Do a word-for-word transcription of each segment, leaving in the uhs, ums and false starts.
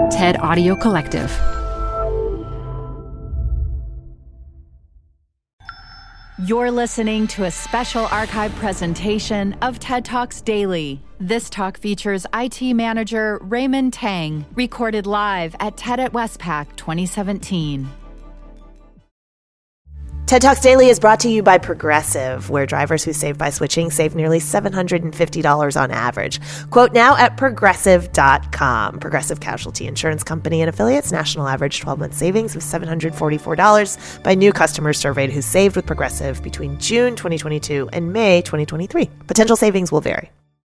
TED Audio Collective. You're listening to a special archive presentation of TED Talks Daily. This talk features I T manager Raymond Tang, recorded live at TED at Westpac twenty seventeen. TED Talks Daily is brought to you by Progressive, where drivers who save by switching save nearly seven hundred fifty dollars on average. Quote now at progressive dot com. Progressive Casualty Insurance Company and affiliates. National average twelve-month savings of seven hundred forty-four dollars by new customers surveyed who saved with Progressive between June twenty twenty-two and May twenty twenty-three. Potential savings will vary.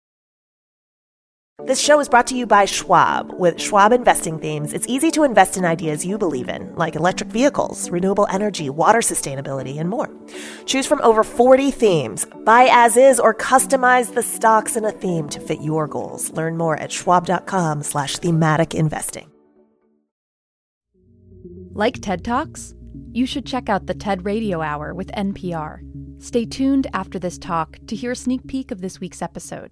This show is brought to you by Schwab. With Schwab Investing Themes, it's easy to invest in ideas you believe in, like electric vehicles, renewable energy, water sustainability, and more. Choose from over forty themes. Buy as is or customize the stocks in a theme to fit your goals. Learn more at schwab.com slash thematic investing. Like TED Talks? You should check out the TED Radio Hour with N P R. Stay tuned after this talk to hear a sneak peek of this week's episode.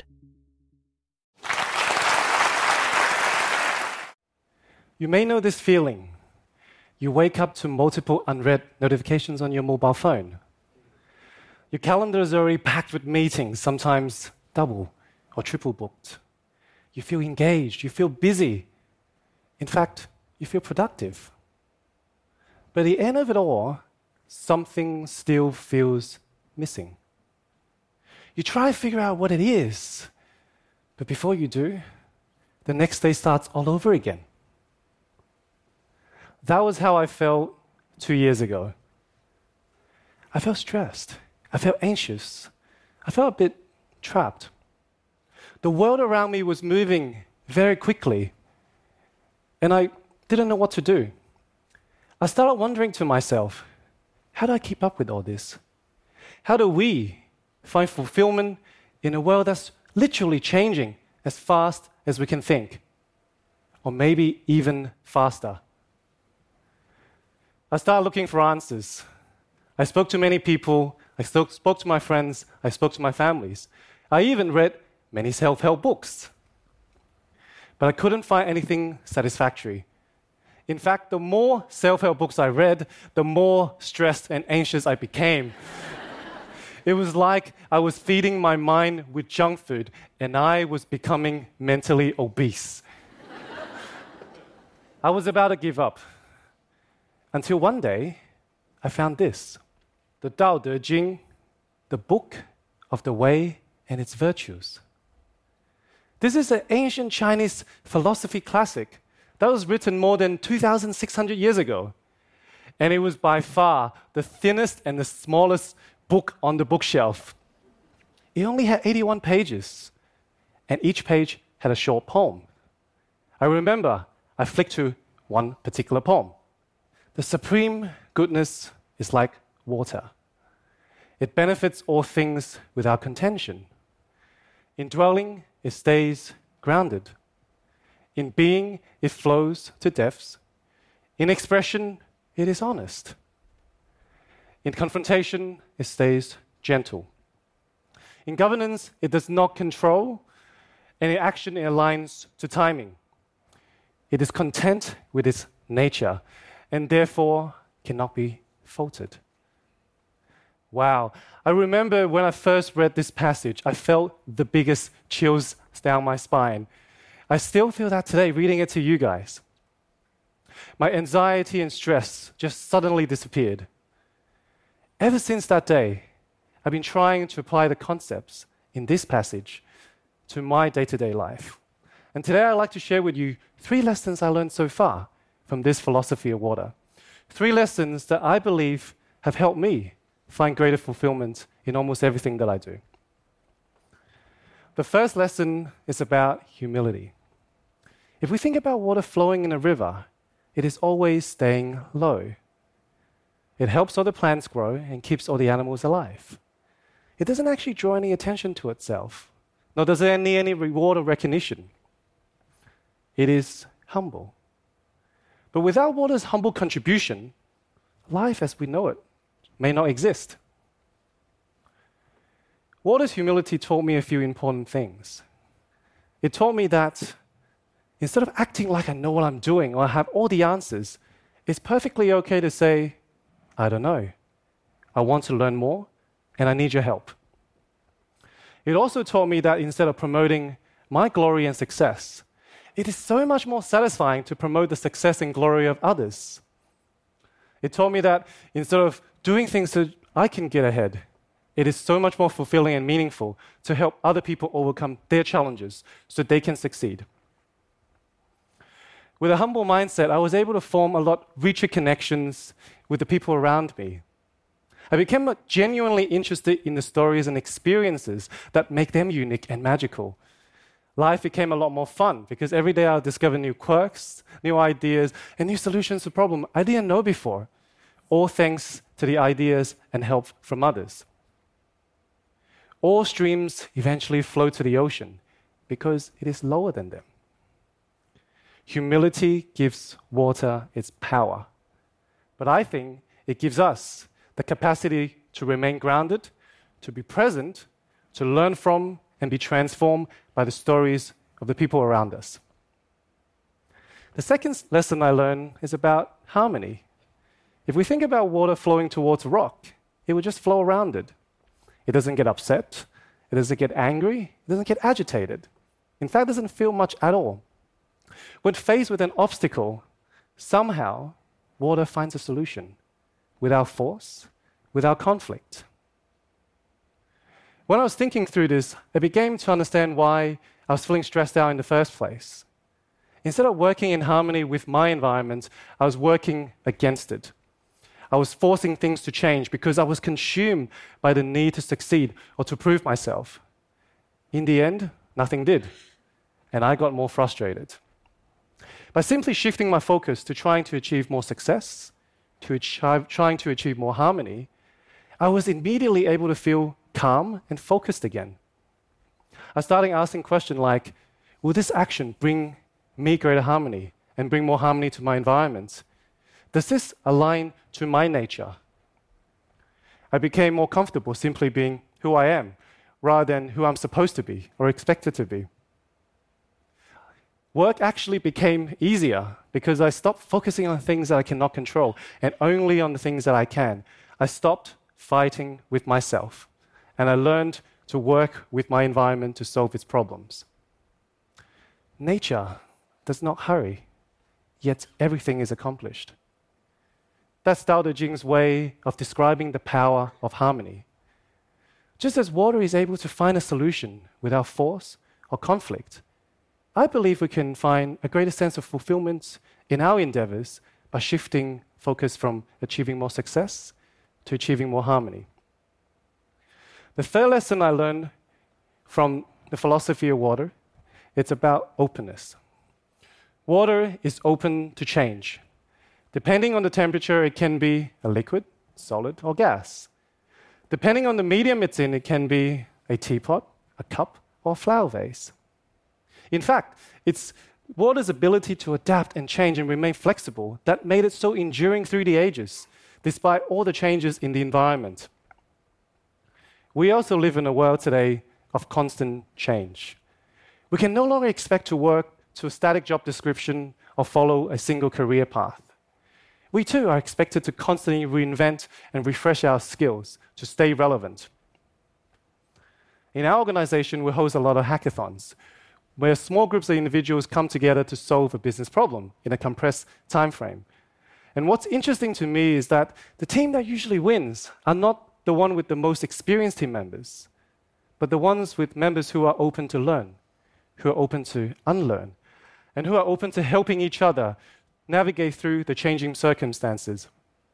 You may know this feeling. You wake up to multiple unread notifications on your mobile phone. Your calendar is already packed with meetings, sometimes double or triple booked. You feel engaged, you feel busy. In fact, you feel productive. But at the end of it all, something still feels missing. You try to figure out what it is, but before you do, the next day starts all over again. That was how I felt two years ago. I felt stressed. I felt anxious. I felt a bit trapped. The world around me was moving very quickly, and I didn't know what to do. I started wondering to myself, how do I keep up with all this? How do we find fulfillment in a world that's literally changing as fast as we can think? Or maybe even faster. I started looking for answers. I spoke to many people. I spoke, spoke to my friends. I spoke to my families. I even read many self-help books. But I couldn't find anything satisfactory. In fact, the more self-help books I read, the more stressed and anxious I became. It was like I was feeding my mind with junk food, and I was becoming mentally obese. I was about to give up. Until one day, I found this, the Tao Te Ching, the book of the way and its virtues. This is an ancient Chinese philosophy classic that was written more than two thousand six hundred years ago. And it was by far the thinnest and the smallest book on the bookshelf. It only had eighty-one pages, and each page had a short poem. I remember I flicked to one particular poem. The supreme goodness is like water. It benefits all things without contention. In dwelling, it stays grounded. In being, it flows to depths. In expression, it is honest. In confrontation, it stays gentle. In governance, it does not control, and in action, it aligns to timing. It is content with its nature, and therefore cannot be faulted. Wow. I remember when I first read this passage, I felt the biggest chills down my spine. I still feel that today, reading it to you guys. My anxiety and stress just suddenly disappeared. Ever since that day, I've been trying to apply the concepts in this passage to my day-to-day life. And today I'd like to share with you three lessons I learned so far from this philosophy of water. Three lessons that I believe have helped me find greater fulfillment in almost everything that I do. The first lesson is about humility. If we think about water flowing in a river, it is always staying low. It helps all the plants grow and keeps all the animals alive. It doesn't actually draw any attention to itself, nor does it need any reward or recognition. It is humble. But without water's humble contribution, life as we know it may not exist. Water's humility taught me a few important things. It taught me that instead of acting like I know what I'm doing or I have all the answers, it's perfectly okay to say, I don't know. I want to learn more, and I need your help. It also taught me that instead of promoting my glory and success, it is so much more satisfying to promote the success and glory of others. It taught me that instead of doing things so I can get ahead, it is so much more fulfilling and meaningful to help other people overcome their challenges so they can succeed. With a humble mindset, I was able to form a lot richer connections with the people around me. I became genuinely interested in the stories and experiences that make them unique and magical. Life became a lot more fun because every day I discovered new quirks, new ideas, and new solutions to problems I didn't know before, all thanks to the ideas and help from others. All streams eventually flow to the ocean because it is lower than them. Humility gives water its power, but I think it gives us the capacity to remain grounded, to be present, to learn from and be transformed by the stories of the people around us. The second lesson I learned is about harmony. If we think about water flowing towards a rock, it will just flow around it. It doesn't get upset, it doesn't get angry, it doesn't get agitated. In fact, it doesn't feel much at all. When faced with an obstacle, somehow water finds a solution without force, without conflict. When I was thinking through this, I began to understand why I was feeling stressed out in the first place. Instead of working in harmony with my environment, I was working against it. I was forcing things to change because I was consumed by the need to succeed or to prove myself. In the end, nothing did, and I got more frustrated. By simply shifting my focus to trying to achieve more success, to achieve, trying to achieve more harmony, I was immediately able to feel calm and focused again. I started asking questions like, will this action bring me greater harmony and bring more harmony to my environment? Does this align to my nature? I became more comfortable simply being who I am rather than who I'm supposed to be or expected to be. Work actually became easier because I stopped focusing on things that I cannot control and only on the things that I can. I stopped fighting with myself, and I learned to work with my environment to solve its problems. Nature does not hurry, yet everything is accomplished. That's Tao Te Ching's way of describing the power of harmony. Just as water is able to find a solution without force or conflict, I believe we can find a greater sense of fulfillment in our endeavors by shifting focus from achieving more success to achieving more harmony. The third lesson I learned from the philosophy of water, it's about openness. Water is open to change. Depending on the temperature, it can be a liquid, solid, or gas. Depending on the medium it's in, it can be a teapot, a cup, or a flower vase. In fact, it's water's ability to adapt and change and remain flexible that made it so enduring through the ages, despite all the changes in the environment. We also live in a world today of constant change. We can no longer expect to work to a static job description or follow a single career path. We too are expected to constantly reinvent and refresh our skills to stay relevant. In our organization, we host a lot of hackathons, where small groups of individuals come together to solve a business problem in a compressed time frame. And what's interesting to me is that the team that usually wins are not the one with the most experienced team members, but the ones with members who are open to learn, who are open to unlearn, and who are open to helping each other navigate through the changing circumstances.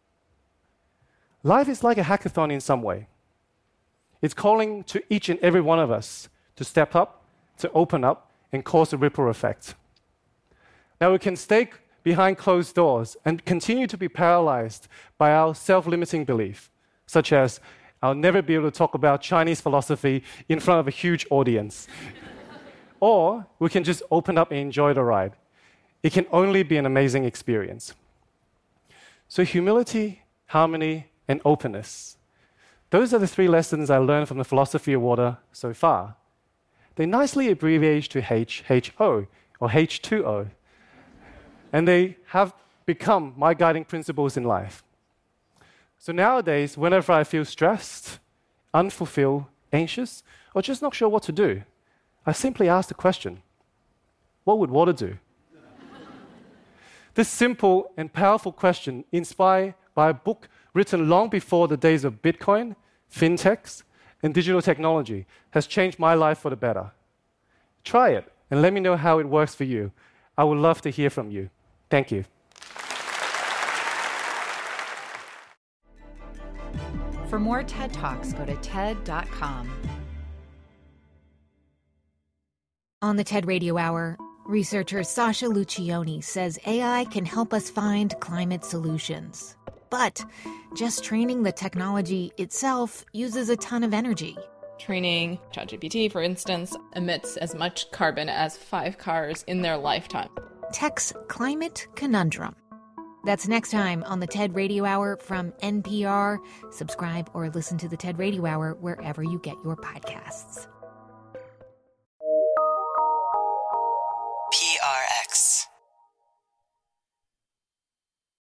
Life is like a hackathon in some way. It's calling to each and every one of us to step up, to open up, and cause a ripple effect. Now, we can stay behind closed doors and continue to be paralyzed by our self-limiting belief, such as, I'll never be able to talk about Chinese philosophy in front of a huge audience. Or we can just open up and enjoy the ride. It can only be an amazing experience. So humility, harmony, and openness. Those are the three lessons I learned from the philosophy of water so far. They nicely abbreviate to H H O, or H two O. And they have become my guiding principles in life. So nowadays, whenever I feel stressed, unfulfilled, anxious, or just not sure what to do, I simply ask the question, what would water do? This simple and powerful question, inspired by a book written long before the days of Bitcoin, fintechs, and digital technology, has changed my life for the better. Try it and let me know how it works for you. I would love to hear from you. Thank you. For more TED Talks, go to TED dot com. On the TED Radio Hour, researcher Sasha Lucioni says A I can help us find climate solutions. But just training the technology itself uses a ton of energy. Training ChatGPT, for instance, emits as much carbon as five cars in their lifetime. Tech's climate conundrum. That's next time on the TED Radio Hour from N P R. Subscribe or listen to the TED Radio Hour wherever you get your podcasts. P R X.